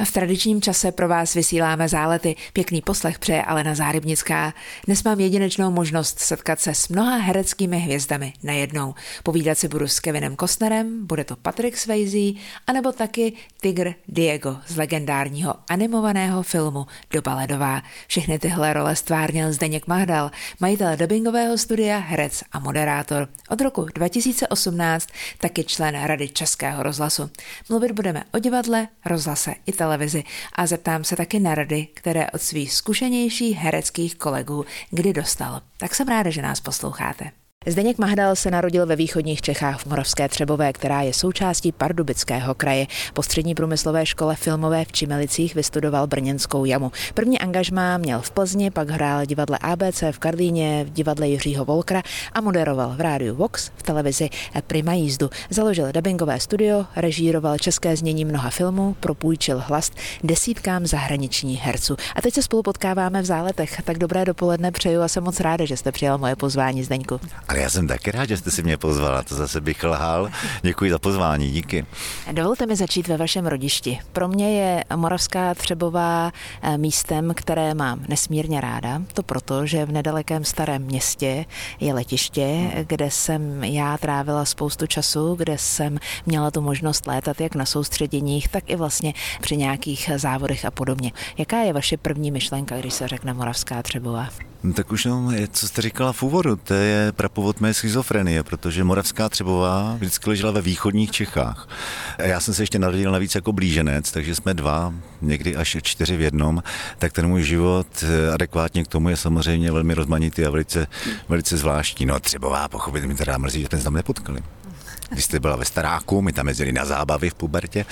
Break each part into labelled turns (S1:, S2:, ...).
S1: V tradičním čase pro vás vysíláme Zálety. Pěkný poslech přeje Alena Zárybnická. Dnes mám jedinečnou možnost setkat se s mnoha hereckými hvězdami najednou. Povídat si budu s Kevinem Costnerem, bude to Patrick Swayze, anebo taky tygr Diego z legendárního animovaného filmu Doba ledová. Všechny tyhle role stvárnil Zdeněk Mahdal, majitel dabingového studia, herec a moderátor. Od roku 2018 taky člen Rady Českého rozhlasu. Mluvit budeme o divadle, rozhlase i televizi a zeptám se taky na rady, které od svých zkušenějších hereckých kolegů kdy dostal. Tak jsem ráda, že nás posloucháte. Zdeněk Mahdal se narodil ve východních Čechách v Moravské Třebové, která je součástí Pardubického kraje. Po střední průmyslové škole filmové v Čimelicích vystudoval brněnskou jamu. První angažmá měl v Plzni, pak hrál divadle ABC v Karlíně, v divadle Jiřího Volkra a moderoval v rádiu Vox, v televizi Prima jízdu. Založil dabingové studio, režíroval české znění mnoha filmů, propůjčil hlas desítkám zahraničních herců. A teď se spolu potkáváme v Záletech. Tak dobré dopoledne přeju a jsem moc ráda, že jste přijal moje pozvání, Zdeňku.
S2: Ale já jsem taky rád, že jste si mě pozvala, to zase bych lhal. Děkuji za pozvání, díky.
S1: Dovolte mi začít ve vašem rodišti. Pro mě je Moravská Třebová místem, které mám nesmírně ráda. To proto, že v nedalekém Starém Městě je letiště, kde jsem já trávila spoustu času, kde jsem měla tu možnost létat jak na soustředěních, tak i vlastně při nějakých závodech a podobně. Jaká je vaše první myšlenka, když se řekne Moravská Třebová?
S2: No, tak už jenom, co jste říkala v úvodu, to je prapůvod mé schizofrenie, protože Moravská Třebová vždycky ležela ve východních Čechách. A já jsem se ještě narodil navíc jako blíženec, takže jsme dva, někdy až 4 v jednom, tak ten můj život adekvátně k tomu je samozřejmě velmi rozmanitý a velice zvláštní. No Třebová, pochopit, mi teda mrzí, že jsme se tam nepotkali. Když jste byla ve Staráku, my tam jezdili na zábavy v pubertě,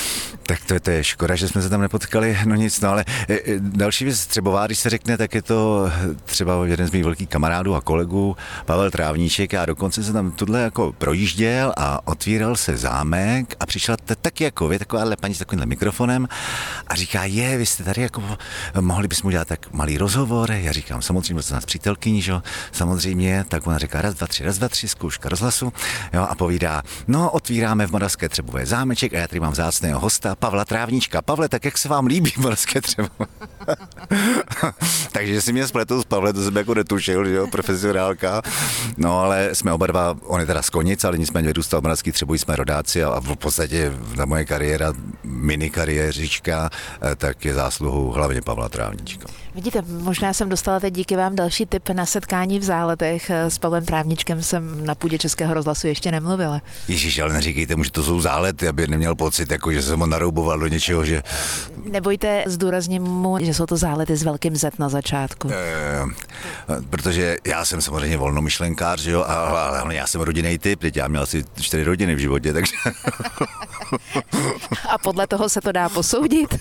S2: tak to je škoda, že jsme se tam nepotkali, no nic, no ale další věc Třebová, když se řekne, tak je to třeba jeden z mých velkých kamarádů a kolegů, Pavel Trávníček, a dokonce se tam tuhle jako projížděl a otvíral se zámek a přišla taky jako vy, taková paní s takovýmhle mikrofonem a říká, vy jste tady jako, mohli bychom udělat tak malý rozhovor, já říkám, samozřejmě, to nás přítelkyní, že? Samozřejmě, tak ona říká, raz, dva, tři, zkouška rozhlasu, jo, a povídá, no, otvíráme v Moravské Třebové zámeček a já tady mám vzácného hosta, Pavla Trávníčka. Pavle, tak jak se vám líbí Moravské Třebové? Takže si mě spletou s Pavlem, to jsem jako netušil, že jo, profesionálka. No ale jsme oba dva, on je teda z Konic, ale nicméně vyrůstal v Moravský Třeboví, jsme rodáci a v podstatě ta moje kariéra, mini kariérička, tak je zásluhou hlavně Pavla Trávníčka.
S1: Vidíte, možná jsem dostala teď díky vám další tip na setkání v Záletech. S Pavlem Trávníčkem jsem na půdě Českého rozhlasu ještě nemluvila.
S2: Ježíš, ale neříkejte mu, že to jsou Zálety, aby neměl pocit, jako, že jsem ho narouboval do něčeho, že...
S1: Nebojte, zdůrazním mu, že jsou to Zálety s velkým Z na začátku.
S2: Protože já jsem samozřejmě volnomyšlenkář, že jo, ale já jsem rodinný typ, teď já měl asi 4 rodiny v životě, takže...
S1: A podle toho se to dá posoudit?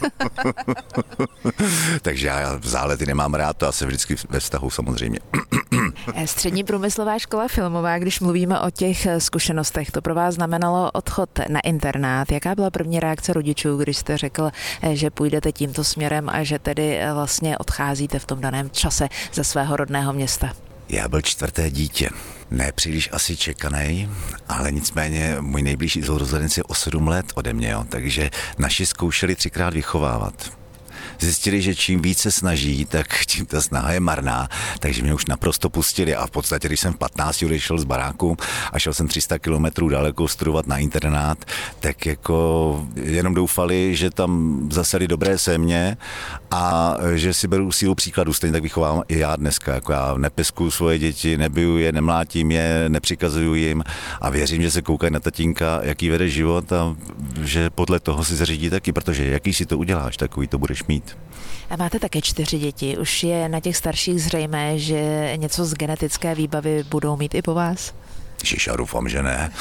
S2: Takže já Zálety nemám rád, to asi vždycky ve vztahu samozřejmě.
S1: Střední průmyslová škola filmová, když mluvíme o těch zkušenostech, to pro vás znamenalo odchod na internát. Jaká byla první reakce rodičů, když jste řekl, že půjdete tímto směrem a že tedy vlastně odcházíte v tom daném čase ze svého rodného města?
S2: Já byl 4. dítě. Ne příliš asi čekanej, ale nicméně můj nejbližší sourozenec je o 7 let ode mě, jo, takže naši zkoušeli 3krát vychovávat. Zjistili, že čím více snaží, tak tím ta snaha je marná, takže mě už naprosto pustili a v podstatě, když jsem v 15 odešel z baráku a šel jsem 300 kilometrů daleko studovat na internát, tak jako jenom doufali, že tam zaseli dobré sémě a že si beru sílu příkladu, stejně tak vychovám i já dneska, jako já nepeskuju svoje děti, nebiju je, nemlátím je, nepřikazuju jim a věřím, že se koukají na tatínka, jaký vede život a že podle toho si zařídí taky, protože jaký si to uděláš, takový to budeš mít.
S1: A máte také 4 děti. Už je na těch starších zřejmé, že něco z genetické výbavy budou mít i po vás?
S2: Ježiš, já doufám, že ne.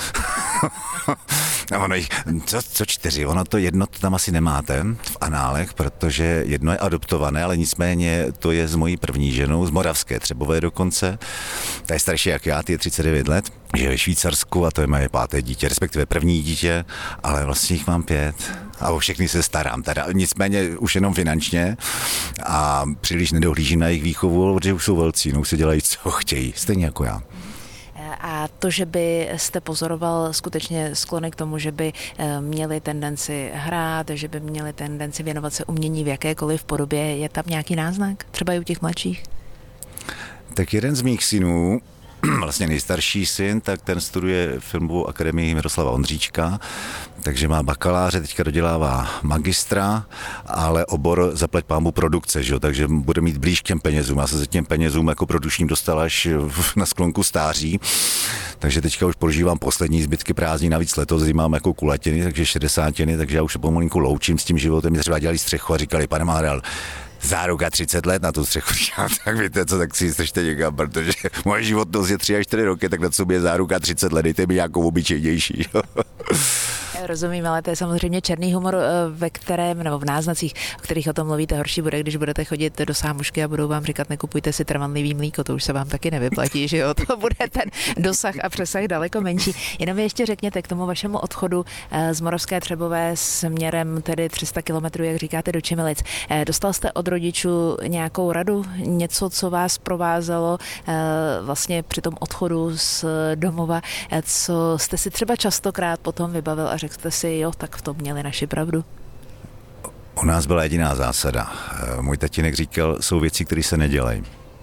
S2: Co 4? Ono to jedno to tam asi nemáte v análech, protože jedno je adoptované, ale nicméně to je s mojí první ženou, z Moravské Třebové dokonce. Ta je starší jak já, ty je 39 let, žije ve Švýcarsku a to je moje 5. dítě, respektive první dítě, ale vlastně jich mám 5. A o všechny se starám, teda nicméně už jenom finančně a příliš nedohlížím na jejich výchovu, protože už jsou velcí, už se dělají, co chtějí, stejně jako já.
S1: A to, že byste pozoroval skutečně sklony k tomu, že by měli tendenci hrát, že by měli tendenci věnovat se umění v jakékoliv podobě, je tam nějaký náznak? Třeba i u těch mladších?
S2: Tak jeden z mých synů, vlastně nejstarší syn, tak ten studuje filmovou akademii Miroslava Ondříčka, takže má bakaláře, teďka dodělává magistra, ale obor zaplať pánbůh produkce, že jo? Takže bude mít blíž k těm penězům. Já se za těm penězům jako produčním dostal až na sklonku stáří, takže teďka už prožívám poslední zbytky prázdnin, navíc letos mám jako kulatiny, takže 60, takže já už se pomalinku loučím s tím životem. Mě třeba dělali střechu a říkali, pane Mádral, záruka 30 let na tu střechu. Tak víte co, tak si střešte někam, protože moje životnost je 3 až 4 roky, tak na sobě je záruka 30 let, dejte mi nějakou obyčejnější.
S1: Rozumím, ale to je samozřejmě černý humor, ve kterém, nebo v náznacích, o kterých o tom mluvíte. Horší bude, když budete chodit do sámošky a budou vám říkat, nekupujte si trvanlivý mlíko, to už se vám taky nevyplatí, že jo, to bude ten dosah a přesah daleko menší. Jenom mi ještě řekněte k tomu vašemu odchodu z Moravské Třebové směrem tedy 300 kilometrů, jak říkáte, do Čimilic. Dostal jste od rodičů nějakou radu, něco, co vás provázelo vlastně při tom odchodu z domova, co jste si třeba častokrát potom vybavil a řekl jste si, jo, tak v tom měli naši pravdu?
S2: U nás byla jediná zásada. Můj tatínek říkal, jsou věci, které se nedělají.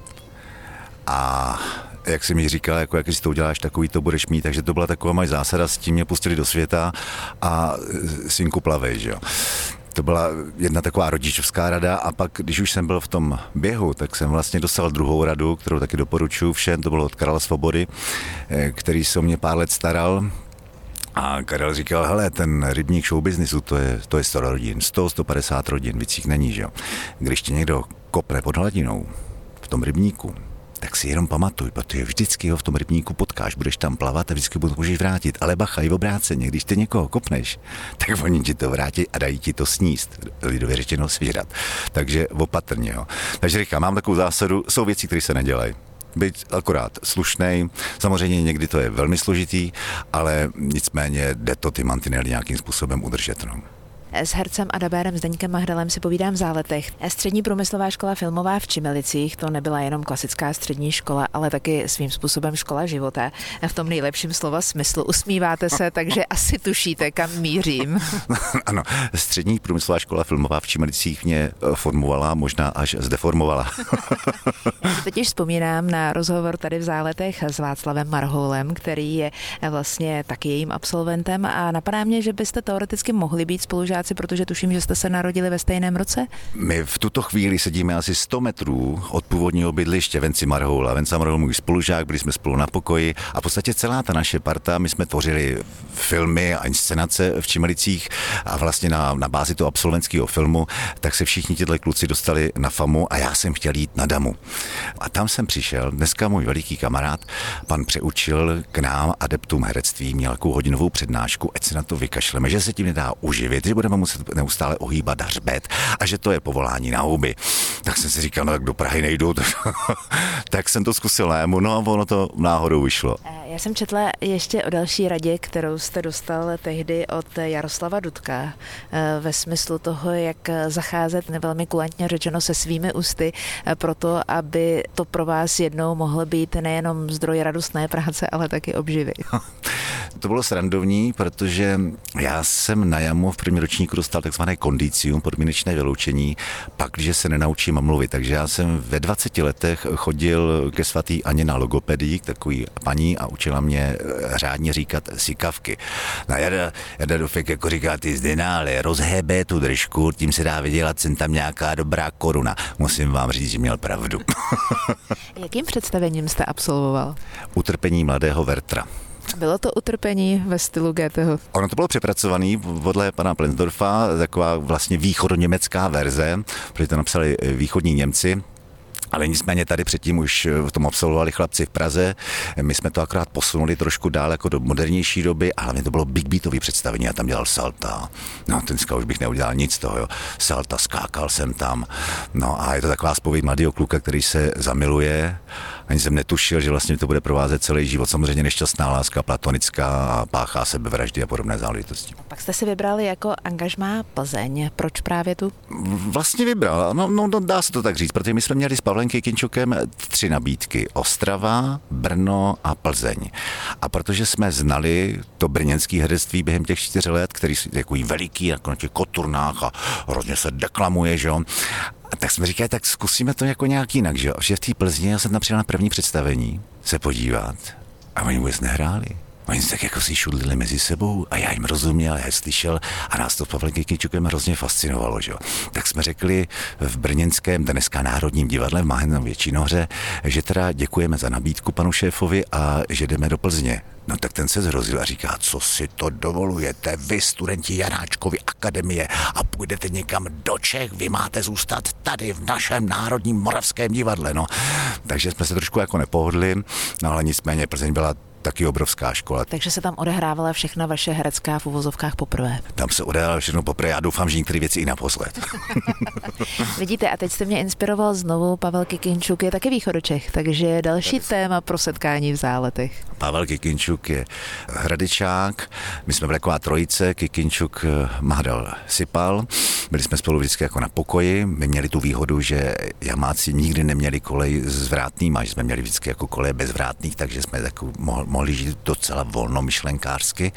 S2: A jak jsem mi říkal, jako jak si to uděláš, takový to budeš mít, takže to byla taková moje zásada, s tím mě pustili do světa a synku plavej, že jo. To byla jedna taková rodičovská rada a pak, když už jsem byl v tom běhu, tak jsem vlastně dostal druhou radu, kterou taky doporučuji všem, to bylo od Karla Svobody, který se o mě pár let staral. A Karel říkal, hele, ten rybník showbiznisu, to je 100 rodin, 150 rodin, víc jich není, že jo. Když tě někdo kopne pod hladinou v tom rybníku, tak si jenom pamatuj, protože vždycky ho v tom rybníku potkáš, budeš tam plavat a vždycky můžeš vrátit. Ale bacha, i v obráceně, když ty někoho kopneš, tak oni ti to vrátí a dají ti to sníst, lidově řečeno svírat. Takže opatrně, jo. Takže říkám, mám takovou zásadu, jsou věci, které se nedělají. Být akorát slušnej, samozřejmě někdy to je velmi složitý, ale nicméně jde to ty mantinely nějakým způsobem udržet. No.
S1: S hercem a dabérem Zdeňkem Mahdalem si povídám v Záletech. Střední průmyslová škola filmová v Čimelicích, to nebyla jenom klasická střední škola, ale taky svým způsobem škola života. V tom nejlepším slova smyslu. Usmíváte se, takže asi tušíte, kam mířím.
S2: Ano, střední průmyslová škola filmová v Čimelicích mě formovala, možná až zdeformovala.
S1: Totiž vzpomínám na rozhovor tady v Záletech s Václavem Marhoulem, který je vlastně taky jejím absolventem a napadá mě, že byste teoreticky mohli být spolužáci, protože tuším, že jste se narodili ve stejném roce?
S2: My v tuto chvíli sedíme asi 100 metrů od původního bydliště Venci Marhoula. Venca Marhoul můj spolužák, byli jsme spolu na pokoji a v podstatě celá ta naše parta, my jsme tvořili filmy a inscenace v Čimelicích a vlastně na bázi toho absolventského filmu, tak se všichni tyhle kluci dostali na FAMu a já jsem chtěl jít na DAMu. A tam jsem přišel, dneska můj veliký kamarád, pan přeučil k nám adeptům herectví, měl takovou hodinovou přednášku, ať se na to vykašleme, že se tím nedá uživit, že budeme muset neustále ohýbat hřbet a že to je povolání na huby. Tak jsem si říkal, no tak do Prahy nejdu, tak jsem to zkusil najmu, no a ono to náhodou vyšlo.
S1: Já jsem četla ještě o další radě, kterou jste dostal tehdy od Jaroslava Dudka ve smyslu toho, jak zacházet velmi kulantně řečeno se svými ústy proto, aby to pro vás jednou mohlo být nejenom zdroj radostné práce, ale taky obživy.
S2: To bylo srandovní, protože já jsem na JAMu v prvním ročníku dostal takzvané kondicium, podmínečné vyloučení, pak, když se nenaučím mluvit. Takže já jsem ve 20 letech chodil ke svatý Aně na logopedii, k takový paní a učila mě řádně říkat sikavky. No Jarda Dufek jako říká, ty zdenále, rozhebe tu držku, tím se dá vydělat, sem tam nějaká dobrá koruna. Musím vám říct, že měl pravdu.
S1: Jakým představením jste absolvoval?
S2: Utrpení mladého Wertera.
S1: Bylo to utrpení ve stylu Goetheho?
S2: Ono to bylo přepracovaný podle pana Plensdorfa, taková vlastně východoněmecká verze, protože to napsali východní Němci. Ale nicméně tady předtím už v tom absolvovali chlapci v Praze. My jsme to akorát posunuli trošku dál jako do modernější doby, a hlavně to bylo big beatový představení. Já tam dělal salta. No, dneska už bych neudělal nic z toho, jo. Salta, skákal jsem tam. No a je to taková zpověď mladého kluka, který se zamiluje. Ani jsem netušil, že vlastně to bude provázet celý život. Samozřejmě nešťastná láska, platonická a páchá sebevraždy a podobné záležitosti.
S1: Pak jste si vybrali jako angažmá Plzeň. Proč právě tu?
S2: Vlastně vybral. No, dá se to tak říct, protože my jsme měli s Pavlem Pavlem Kykyňčukem 3 nabídky. Ostrava, Brno a Plzeň. A protože jsme znali to brněnské herectví během těch 4 let, který jsou takový veliký, jako na těch koturnách a hrozně se deklamuje, že jo. Tak jsme říkali, tak zkusíme to jako nějak jinak, že jo. Že v té Plzni já jsem tam přijel na první představení se podívat a oni vůbec nehráli. Oni se tak jako si šudlili mezi sebou a já jim rozuměl, já je slyšel a nás to s Pavlem Kykyňčukem hrozně fascinovalo, že jo. Tak jsme řekli v brněnském, dneska Národním divadle v Mahenově Činohře, že teda děkujeme za nabídku panu šéfovi a že jdeme do Plzně. No tak ten se zhrozil a říká, co si to dovolujete, vy studenti Janáčkovy akademie a půjdete někam do Čech, vy máte zůstat tady v našem Národním moravském divadle, no. Takže jsme se trošku jako nepohodli, no ale nicméně Plzeň byla taky obrovská škola.
S1: Takže se tam odehrávala všechna vaše herecká v uvozovkách poprvé.
S2: Tam se odehrávala všechno poprvé, já doufám, že některé věci i naposled.
S1: Vidíte, a teď jste mě inspiroval znovu, Pavel Kykyňčuk je taky východočech, takže další téma pro setkání v Záletech.
S2: Pavel Kykyňčuk je Hradečák, my jsme byli taková trojice, Kykyňčuk, Mahdal, Sipal, byli jsme spolu vždycky jako na pokoji, my měli tu výhodu, že Jamáci nikdy neměli kolej s vrátnýma, že jsme měli vždycky jako koleje bez vrátných, takže jsme takový mohli žít docela volnomyšlenkářsky,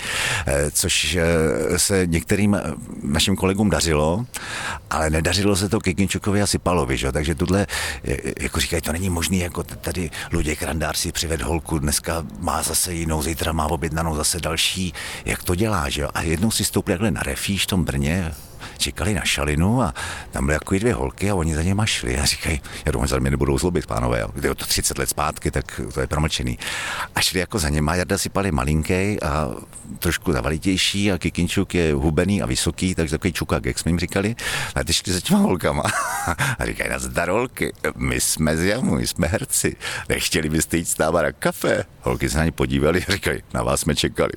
S2: což se některým našim kolegům dařilo, ale nedařilo se to Kykyňčukovi a Sipalovi, že? Takže tohle, jako říkají, to není možný, jako tady Luděk Randár si přived holku, dneska má zase jinou, zítra má objednanou zase další, jak to dělá, že jo? A jednou si stoupili takhle na Refíš v tom Brně, čekali na šalinu a tam byly jako 2 holky a oni za něma šli a říkají, já doufám, že za mě nebudou zlobit, pánové, je to 30 let zpátky, tak to je promlčený. A šli jako za něma, Jarda Sipal je malinký a trošku zavalitější a Kykyňčuk je hubený a vysoký, takže takový čukák, jak jsme jim říkali, a ty šli za těma holkama a říkají, nazdar holky, my jsme z Jamu, my jsme herci, nechtěli byste jít s náma na kafe? Holky se na ně podívali a říkají, na vás jsme čekali.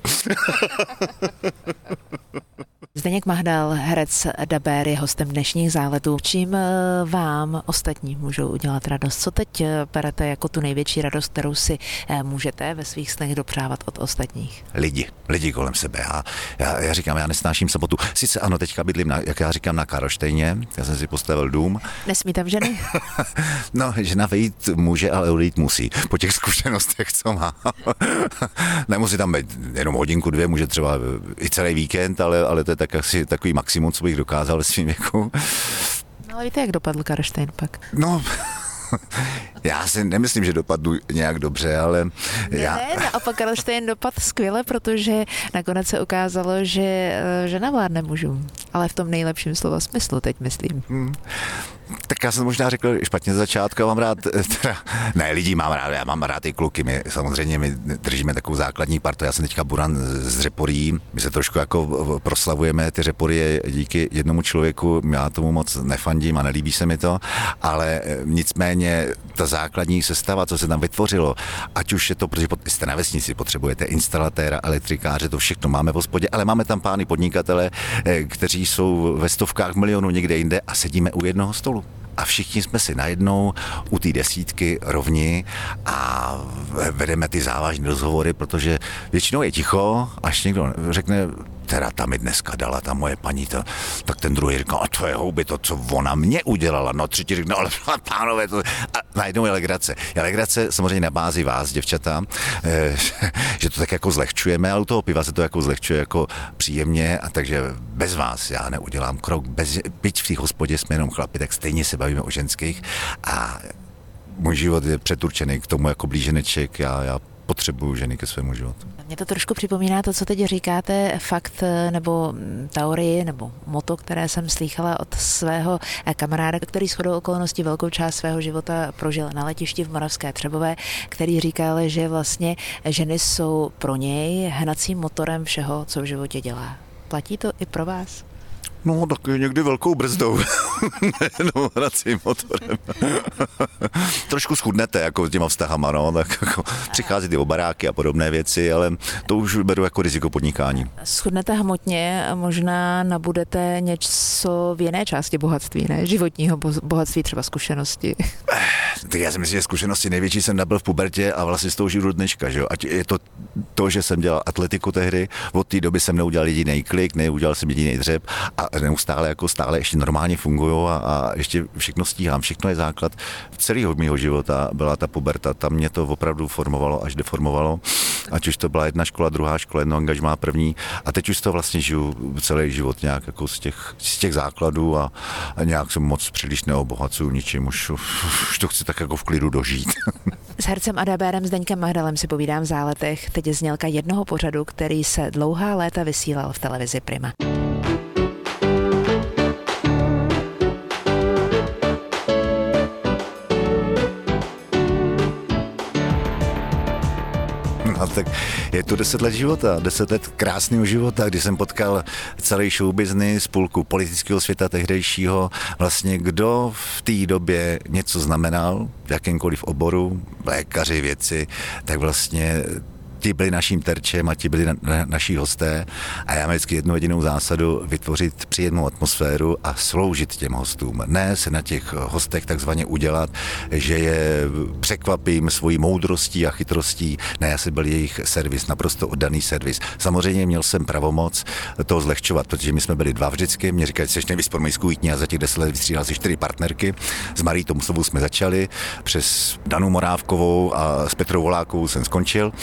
S1: Zdeněk Mahdal, herec, dabér, je hostem dnešních Záletů. Čím vám ostatní můžou udělat radost? Co teď berete jako tu největší radost, kterou si můžete ve svých snech dopřávat od ostatních?
S2: Lidi kolem sebe. Já říkám, já nesnáším samotu. Sice ano, teďka bydlím, jak já říkám, na Karlštejně, já jsem si postavil dům.
S1: Nesmí tam ženy?
S2: No, žena vejít může, ale odejít musí. Po těch zkušenostech, co má. Nemusí tam být jenom hodinku, 2, může třeba i celý víkend, ale to je tak asi takový maximum, co bych dokázal ve svým věku.
S1: No ale víte, jak dopadl Karlštejn pak?
S2: No, já si nemyslím, že dopadnu nějak dobře, ale...
S1: Naopak Karlštejn dopadl skvěle, protože nakonec se ukázalo, že žena vládne mužům. Ale v tom nejlepším slova smyslu, teď myslím.
S2: Tak já jsem možná řekl špatně z začátku, já mám rád, ne, lidí mám rád, já mám rád i kluky, my držíme takovou základní partu, já jsem teďka buran z Řeporí, my se trošku jako proslavujeme ty Řepory díky jednomu člověku, já tomu moc nefandím a nelíbí se mi to, ale nicméně ta základní sestava, co se tam vytvořilo, ať už je to, protože jste na vesnici, potřebujete instalatéra, elektrikáře, to všechno máme v hospodě, ale máme tam pány podnikatele, kteří jsou ve stovkách milionů někde jinde a sedíme u jednoho stolu. A všichni jsme si najednou u té desítky rovni a vedeme ty závažné rozhovory, protože většinou je ticho, až někdo řekne, teda ta mi dneska dala, ta moje paní, tak ten druhý říká, a to je houby, to, co ona mě udělala, no třetí říká, no ale pánové, to... A najednou je legrace. Je legrace samozřejmě na bázi vás, děvčata, že to tak jako zlehčujeme, ale u toho piva se to jako zlehčuje jako příjemně, a takže bez vás já neudělám krok, byť v té hospodě jsme jenom chlapi, tak stejně se bavíme o ženských a můj život je předurčený k tomu jako blíženeček, já potřebuju ženy ke svému životu.
S1: Mě to trošku připomíná to, co teď říkáte, fakt nebo teorii nebo moto, které jsem slýchala od svého kamaráda, který shodou okolností velkou část svého života prožil na letišti v Moravské Třebové, který říkal, že vlastně ženy jsou pro něj hnacím motorem všeho, co v životě dělá. Platí to i pro vás?
S2: No, tak někdy velkou brzdou, nejenom hracím motorem. Trošku schudnete jako s těma vztahama, no, tak jako přichází ty obaráky a podobné věci, ale to už beru jako riziko podnikání.
S1: Schudnete hmotně, možná nabudete něco v jiné části bohatství, ne? Životního bohatství, třeba zkušenosti.
S2: Tak já si myslím, že zkušenosti největší jsem nabyl v pubertě a vlastně z toho žiju do dneška, že jo? Ať je to, že jsem dělal atletiku tehdy, od té doby jsem neudělal jediný klik, neudělal jsem jediný dřep a neustále jako stále ještě normálně funguju miluju a ještě všechno stíhám. Všechno je základ celého mého života, byla ta puberta. Tam mě to opravdu formovalo až deformovalo. Ať už to byla jedna škola, druhá škola, jedno angažmá, první. A teď už to vlastně žiju celý život nějak jako z těch základů a nějak se moc příliš neobohacuju ničím. Už to chci tak jako v klidu dožít.
S1: S hercem a dabérem Zdeňkem Mahdalem si povídám v Záletech. Teď je znělka jednoho pořadu, který se dlouhá léta vysílal v televizi Prima.
S2: A tak je to 10 let života, 10 let krásného života, kdy jsem potkal celý show business, půlku politického světa tehdejšího, vlastně kdo v té době něco znamenal, v jakémkoliv oboru, lékaři, věci, tak vlastně ti byli naším terčem a ti byli naši hosté a já mám vždycky jednu jedinou zásadu vytvořit příjemnou atmosféru a sloužit těm hostům. Ne se na těch hostech takzvaně udělat, že je překvapím svojí moudrostí a chytrostí. Ne, já jsem byl jejich servis, naprosto oddaný servis. Samozřejmě měl jsem pravomoc to zlehčovat, protože my jsme byli dva vždycky. Mě říkali, že jsi nejvyspormejskou jítní a za těch 10 let vystřídal si 4 partnerky. S Marí Tomsovou jsme začali, přes Danu Morávkovou a s Petrou Volákovou jsem skončil.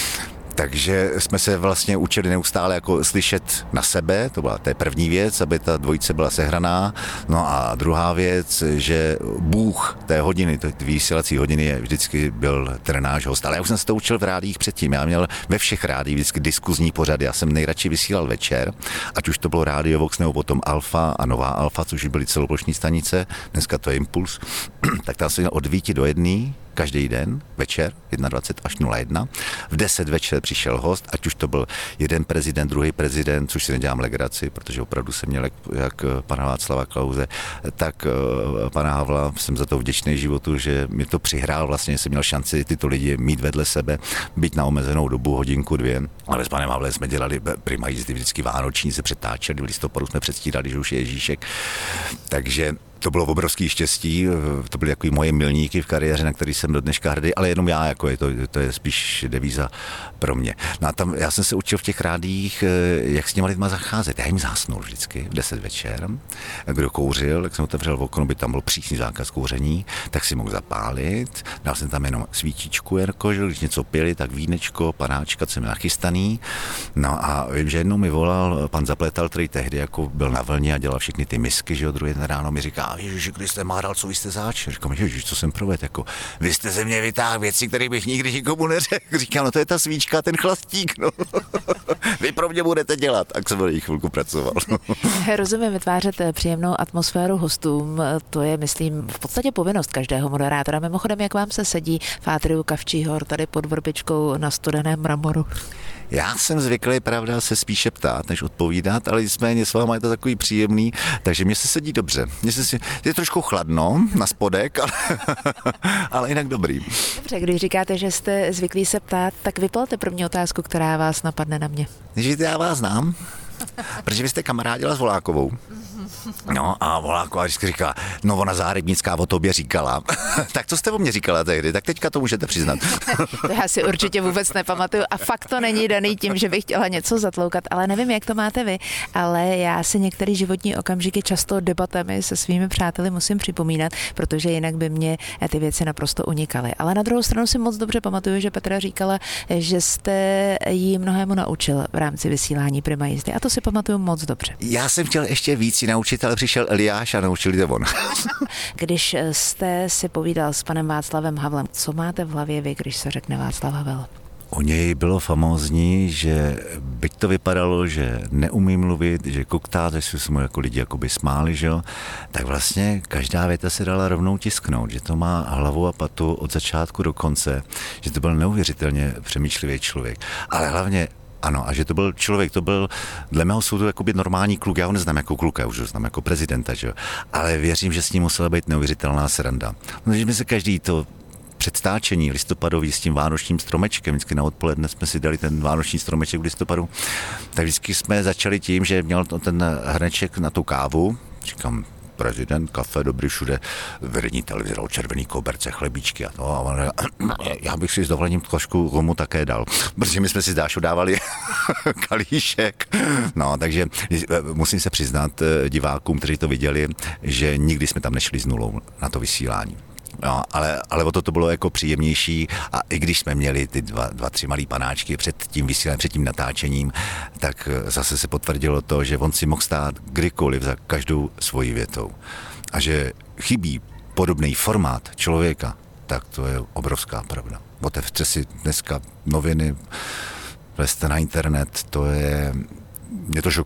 S2: Takže jsme se vlastně učili neustále jako slyšet na sebe, to byla první věc, aby ta dvojice byla sehraná. No a druhá věc, že Bůh té hodiny, té vysílací hodiny je vždycky byl ten náš host. Ale já už jsem se to učil v rádiích předtím. Já měl ve všech rádiích vždycky diskuzní pořady. Já jsem nejradši vysílal večer, ať už to bylo Rádio Vox nebo potom Alfa a Nová Alfa, což byly celoplošní stanice. Dneska to je Impuls. Tak tam jsem měl od 9 do 1. Každý den, večer, 21 až 01. V 10 večer přišel host, ať už to byl jeden prezident, druhý prezident, což si nedělám legraci, protože opravdu jsem měl jak pana Václava Klause, tak pana Havla. Jsem za to vděčný životu, že mi to přihrál, vlastně jsem měl šanci tyto lidi mít vedle sebe, být na omezenou dobu, hodinku, 2. Ale s panem Havlem jsme dělali Prima jízdy vždycky vánoční, se přetáčeli, v listopadu jsme předstírali, že už je Ježíšek. Takže to bylo obrovský štěstí, to byly jako moje milníky v kariéře, na který jsem do dneška hrdý, ale jenom já, jako to je spíš devíza pro mě. No a tam já jsem se učil v těch rádiích, jak s těma lidma zacházet. Já jim zásnul vždycky v 10 večer. Kdo kouřil, jak jsem otevřel okno, by tam byl přísný zákaz kouření, tak si mohl zapálit. Dal jsem tam jenom svítičku, když něco pili, tak vínečko, panáčka, co jsem nachystaný. No a vím, že jednou mi volal pan Zapletal, který tehdy jako byl na vlně a dělal všechny ty misky, že druhý den ráno mi říká: Ježiši, když jste Mahdal, co vy jste zač? Říkám, Ježiš, co jsem provedl, jako vy jste ze mě vytáhl věci, které bych nikdy nikomu neřekl. Říkám, no to je ta svíčka, ten chlastík, no. Vy pro mě budete dělat, tak jsem byl chvilku pracoval.
S1: Rozumím, vytvářet příjemnou atmosféru hostům, to je, myslím, v podstatě povinnost každého moderátora. Mimochodem, jak vám se sedí v átriu Kavčí hor, tady pod vrbičkou na studeném mramoru?
S2: Já jsem zvyklý, pravda, se spíše ptát, než odpovídat, ale nicméně s váma je to takový příjemný, takže mě se sedí dobře. Je trošku chladno na spodek, ale jinak dobrý.
S1: Dobře, když říkáte, že jste zvyklí se ptát, tak vyplalte první otázku, která vás napadne na mě.
S2: Že já vás znám, protože vy jste kamarádila s Volákovou. No a Voláková vždycky říkala, no ona Zárybnická o tobě říkala. Tak co jste o mě říkala tehdy? Tak teďka to můžete přiznat.
S1: To já si určitě vůbec nepamatuju a fakt to není daný tím, že bych chtěla něco zatloukat, ale nevím, jak to máte vy, ale já si některé životní okamžiky často debatami se svými přáteli musím připomínat, protože jinak by mě ty věci naprosto unikaly. Ale na druhou stranu si moc dobře pamatuju, že Petra říkala, že jste jí mnohému naučil v rámci vysílání Prima jízdy a to si pamatuju moc dobře.
S2: Já jsem chtěl ještě víc naučit, ale přišel Eliáš a naučili to on.
S1: Když jste si povídal s panem Václavem Havlem, co máte v hlavě vy, když se řekne Václav Havel?
S2: U něj bylo famózní, že byť to vypadalo, že neumí mluvit, že koktá, že se mu jako lidi jakoby smáli, že jo, tak vlastně každá věta se dala rovnou tisknout, že to má hlavu a patu od začátku do konce, že to byl neuvěřitelně přemýšlivý člověk. Ale hlavně ano, a že to byl člověk, to byl dle mého soudu jakoby normální kluk, já ho neznám jako kluka, já už ho znám jako prezidenta, že jo, ale věřím, že s ním musela být neuvěřitelná sranda. Takže my se každý to předstáčení listopadový s tím vánočním stromečkem, vždycky na odpoledne jsme si dali ten vánoční stromeček v listopadu, tak vždycky jsme začali tím, že měl ten hrneček na tu kávu, říkám, prezident, kafe, dobrý všude, vedení televize, červený koberce, chlebíčky a to. A on, já bych si s dovolením trošku komu také dal, protože my jsme si s Dášou dávali kalíšek. No, takže musím se přiznat divákům, kteří to viděli, že nikdy jsme tam nešli s nulou na to vysílání. No, ale o to bylo jako příjemnější a i když jsme měli ty dva, tři malý panáčky před tím vysíláním, před tím natáčením, tak zase se potvrdilo to, že on si mohl stát kdykoliv za každou svojí větou. A že chybí podobný formát člověka, tak to je obrovská pravda. Otevřte si dneska noviny, vlezte na internet, mě to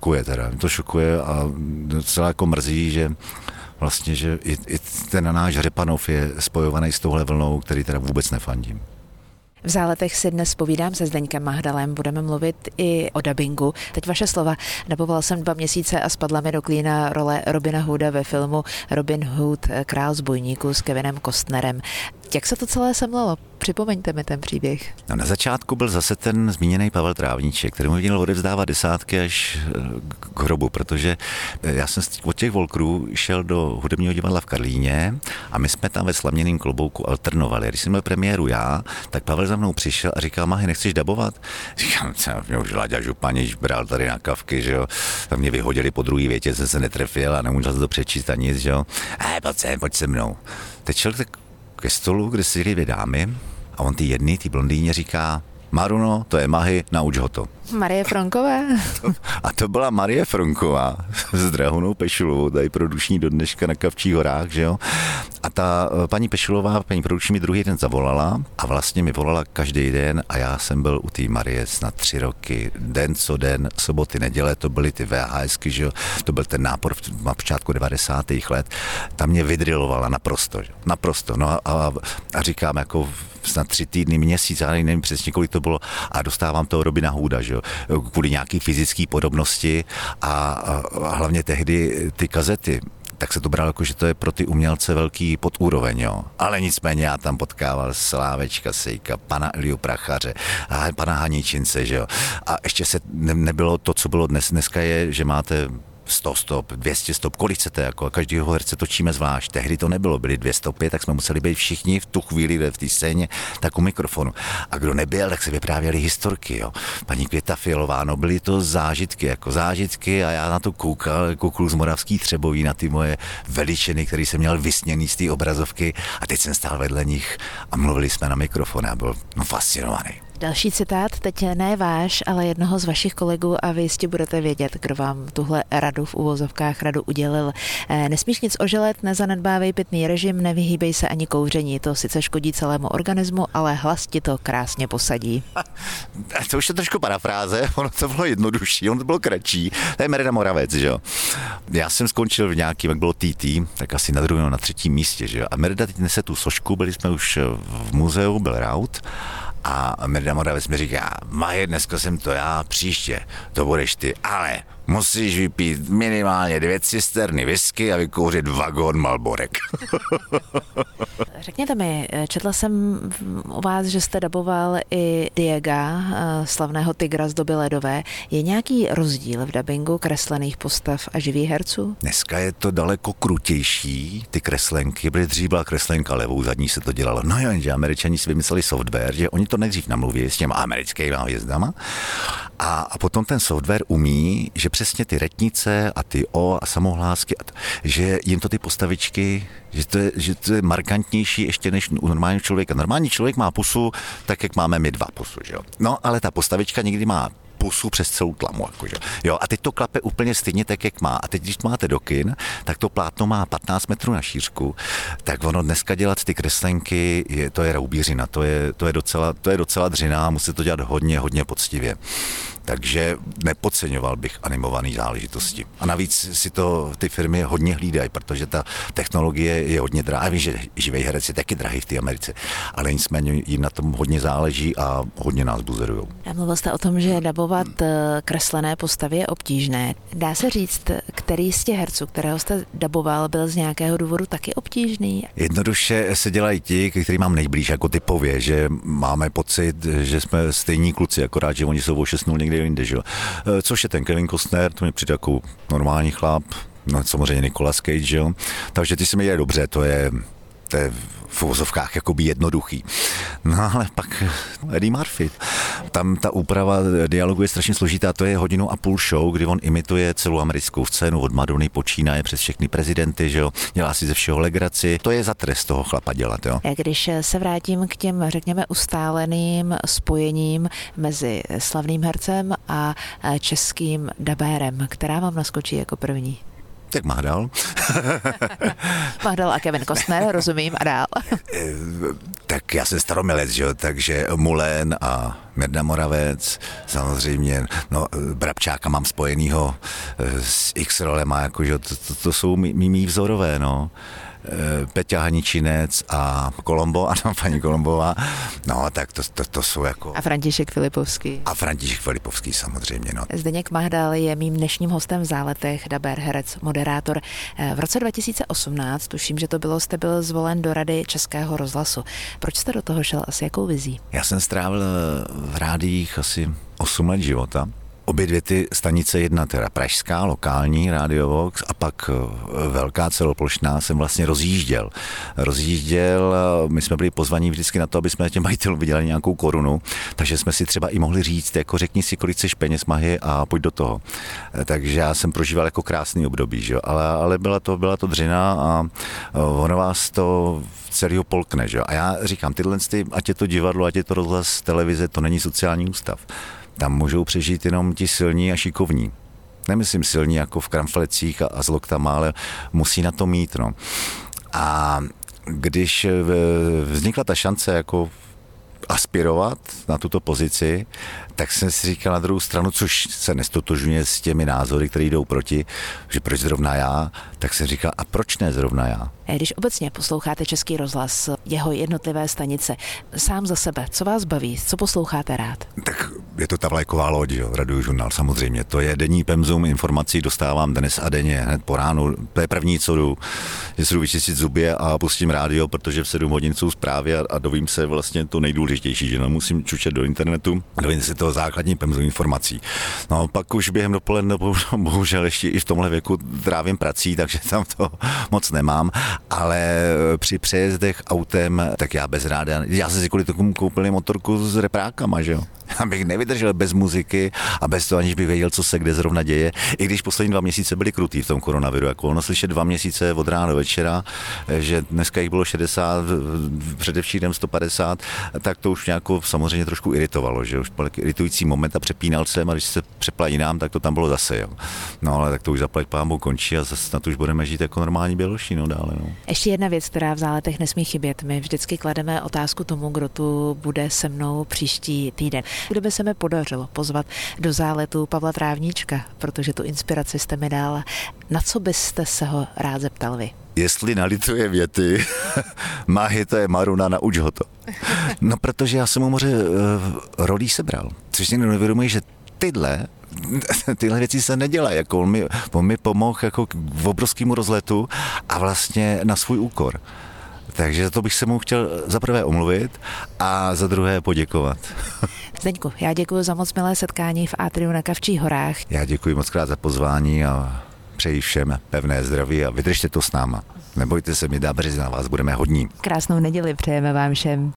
S2: šokuje a docela jako mrzí, že vlastně, že i ten náš Řepanov je spojovaný s touhle vlnou, který teda vůbec nefandím.
S1: V Záletech si dnes povídám se Zdeňkem Mahdalem, budeme mluvit i o dabingu. Teď vaše slova. Daboval jsem 2 měsíce a spadla mi do klína role Robina Hooda ve filmu Robin Hood, král zbojníků s Kevinem Costnerem. Jak se to celé semlelo? Připomeňte mi ten příběh.
S2: No, na začátku byl zase ten zmíněný Pavel Trávníček, který mu měl odevzdávat desátky až k hrobu, protože já jsem od těch Volkrů šel do hudebního divadla v Karlíně a my jsme tam ve Slaměným klobouku alternovali. Když jsem měl premiéru já, tak Pavel za mnou přišel a říkal, Mahy, nechceš dabovat? Říkám, mě už Láďa Županič bral tady na kavky, že jo. Tam mě vyhodili po druhé větě, jsem se netrefil a nemůžu to přečíst a nic, že jo. Pojď se mnou. Teď šel ke stolu, kde seděly 2 dámy a on ty blondýně říká, Maruno, to je Mahy, nauč ho to.
S1: Marie Fronková?
S2: A to byla Marie Fronková s Drahunou Pešulovou, tady produční do dneška na Kavčích horách, že jo. A ta paní Pešulová, paní produční mi druhý den zavolala a vlastně mi volala každý den a já jsem byl u té Marie snad 3 roky, den co den, soboty, neděle, to byly ty VHSky, že jo. To byl ten nápor na počátku 90. let. Tam mě vydrilovala naprosto, že? Naprosto. No a říkám jako snad 3 týdny, měsíc, já nevím přesně, kolik to bylo a dostávám toho Robina Hooda, že jo, kvůli nějaký fyzické podobnosti a hlavně tehdy ty kazety, tak se to bralo jako, že to je pro ty umělce velký podúroveň, jo. Ale nicméně já tam potkával Slávečka Sejka, pana Eliu Prachaře, a pana Haničince, že jo. A ještě se nebylo to, co bylo dnes. Dneska je, že máte 100 stop, 200 stop, kolik chcete, jako každýho herce točíme zvlášť. Tehdy to nebylo, byly 2 stopy, tak jsme museli být všichni v tu chvíli v té scéně, tak u mikrofonu. A kdo nebyl, tak se vyprávěly historky, jo. Paní Květa Fialová, no byly to zážitky a já na to koukal, jako kluk z Moravský Třeboví, na ty moje veličiny, který jsem měl vysněný z té obrazovky a teď jsem stál vedle nich a mluvili jsme na mikrofon a byl fascinovaný.
S1: Další citát, teď ne váš, ale jednoho z vašich kolegů a vy jistě budete vědět, kdo vám tuhle radu v uvozovkách radu udělil. Nesmíš nic oželet, nezanedbávej pitný režim, nevyhýbej se ani kouření. To sice škodí celému organismu, ale hlas ti to krásně posadí.
S2: To už je trošku parafráze, ono to bylo jednodušší, ono to bylo kratší. To je Merida Moravec, že jo. Já jsem skončil v nějakým, jak bylo TT, tak asi na 2., na 3. místě, že jo. A Merida teď nese tu sošku, byli jsme už v muzeu, byl raut. A Merida Moravec mi říká, Maje, dneska jsem to já, příště to budeš ty, ale musíš vypít minimálně 2 cisterny whisky a vykouřit vagón Marlborek.
S1: Řekněte mi, četla jsem o vás, že jste daboval i Diega, slavného tygra z doby ledové. Je nějaký rozdíl v dabingu kreslených postav a živých herců?
S2: Dneska je to daleko krutější, ty kreslenky, protože dřív byla kreslenka levou, zadní se to dělalo. No jo, že Američani si vymysleli software, že oni to nejdřív namluví s těma americkými hvězdama a potom ten software umí, že přesně ty retnice a ty O a samohlásky, že jim to ty postavičky, že to je markantnější ještě než u normálního člověka. Normální člověk má pusu tak, jak máme my 2 pusu, že jo. No, ale ta postavička někdy má pusu přes celou tlamu. Jakože. Jo, a teď to klape úplně stejně tak, jak má. A teď, když máte do kin, tak to plátno má 15 metrů na šířku, tak ono dneska dělat ty kreslenky, to je roubířina, to je docela dřina, musí to dělat hodně poctivě. Takže nepodceňoval bych animované záležitosti. A navíc si to ty firmy hodně hlídají, protože ta technologie je hodně drahá. Víš, že živý herec je taky drahý v té Americe, ale nicméně jim na tom hodně záleží a hodně nás buzerujou.
S1: Mluvil jste o tom, že dabovat kreslené postavy je obtížné. Dá se říct, který z těch herců, kterého jste daboval, byl z nějakého důvodu taky obtížný?
S2: Jednoduše se dělají ti, který mám nejblíž, jako typově, že máme pocit, že jsme stejní kluci, akorát, že oni jsou o 6-0 někde jinde, že jo. Což je ten Kevin Costner, to mi přijde jako normální chlap, no samozřejmě Nicolas Cage, jo. Takže ty se mi dělají dobře, to je v uvozovkách jakoby jednoduchý. No ale pak Eddie Murphy. Tam ta úprava dialogu je strašně složitá, to je 1,5 hodiny show, kdy on imituje celou americkou scénu od Madony, počínaje přes všechny prezidenty, že jo, dělá si ze všeho legraci. To je za trest toho chlapa dělat, jo.
S1: Když se vrátím k těm, řekněme, ustáleným spojením mezi slavným hercem a českým dabérem, která vám naskočí jako první?
S2: Tak Mahdal.
S1: Mahdal a Kevin Costner, rozumím, a dál.
S2: Tak já jsem staromilec, že jo, takže Mulen a Mirna Moravec, samozřejmě, no Brabčáka mám spojenýho s X rolema, jako, že to jsou mý vzorové, no. Peťa Haničinec a Kolombo, ano, paní Kolombová, no tak to jsou jako...
S1: A František Filipovský.
S2: A František Filipovský samozřejmě, no.
S1: Zdeněk Mahdal je mým dnešním hostem v Záletech, dabér, herec, moderátor. V roce 2018, tuším, že to bylo, jste byl zvolen do Rady Českého rozhlasu. Proč jste do toho šel, asi jakou vizí?
S2: Já jsem strávil v rádiích asi 8 let života. Obě dvě ty stanice, jedna teda pražská, lokální, Radio Vox, a pak velká celoplošná, jsem vlastně rozjížděl. My jsme byli pozvaní vždycky na to, aby jsme těm majitelům vydělali nějakou korunu, takže jsme si třeba i mohli říct, jako řekni si, kolik chceš peněz, Mahy, a pojď do toho. Takže já jsem prožíval jako krásný období, že jo? Ale byla to dřina a ono vás to celýho polkne, že jo? A já říkám, ať je to divadlo, ať je to rozhlas, televize, to není sociální ústav. Tam můžou přežít jenom ti silní a šikovní. Nemyslím silní jako v kramflecích a s loktama, ale musí na to mít. No. A když vznikla ta šance jako aspirovat na tuto pozici, tak jsem si říkal na druhou stranu, což se nestotožňuje s těmi názory, které jdou proti, že proč zrovna já, tak jsem říkal, a proč ne zrovna já?
S1: Když obecně posloucháte Český rozhlas, jeho jednotlivé stanice, sám za sebe, co vás baví, co posloucháte rád?
S2: Tak je to ta vlajková loď, jo, Radiožurnál samozřejmě. To je denní pemzum informací, dostávám dnes a denně, hned po ránu. To je první, co jdu, že si jdu vyčistit zuby a pustím rádio, protože v 7 hodin jsou zprávy a dovím se vlastně to nejdůležitější, že nemusím čučet do internetu, dovím si toho základní pemzum informací. No pak už během dopoledne, bohužel ještě i v tomhle věku trávím prací, takže tam to moc nemám. Ale při přejezdech autem, tak já bez rádia, já jsem si kvůli tomu koupil motorku s reprákama, že jo. Abych nevydržel bez muziky a bez toho, aniž bych věděl, co se kde zrovna děje. I když poslední 2 měsíce byly krutý v tom koronaviru, jako ono slyšet 2 měsíce od rána do večera, že dneska jich bylo 60, předevčírem 150, tak to už nějakou samozřejmě trošku iritovalo, že už byl iritující moment a přepínal jsem, a když se přepla jinám, tak to tam bylo zase, jo. No ale tak to už zaplať pámbu končí a zase na to už budeme žít jako normální běloši, no dále, no.
S1: Ještě jedna věc, která v Záletech nesmí chybět. My vždycky klademe otázku tomu, kdo tu bude se mnou příští týden. Kdyby se mi podařilo pozvat do Záletu Pavla Trávníčka, protože tu inspiraci jste mi dala, na co byste se ho rád zeptal vy?
S2: Jestli nalituje věty, Mahy, to je Maruna, nauč ho to. No protože já jsem mu moře rolí sebral, což si neuvědomuji, že tyhle věci se nedělají, jako on mi pomohl jako k obrovskému rozletu a vlastně na svůj úkor. Takže za to bych se mu chtěl za prvé omluvit a za druhé poděkovat.
S1: Zdeňku, já děkuji za moc milé setkání v Atriu na Kavčích horách.
S2: Já děkuji moc krát za pozvání a přeji všem pevné zdraví a vydržte to s náma. Nebojte se, my dábři na vás budeme hodní.
S1: Krásnou neděli přejeme vám všem.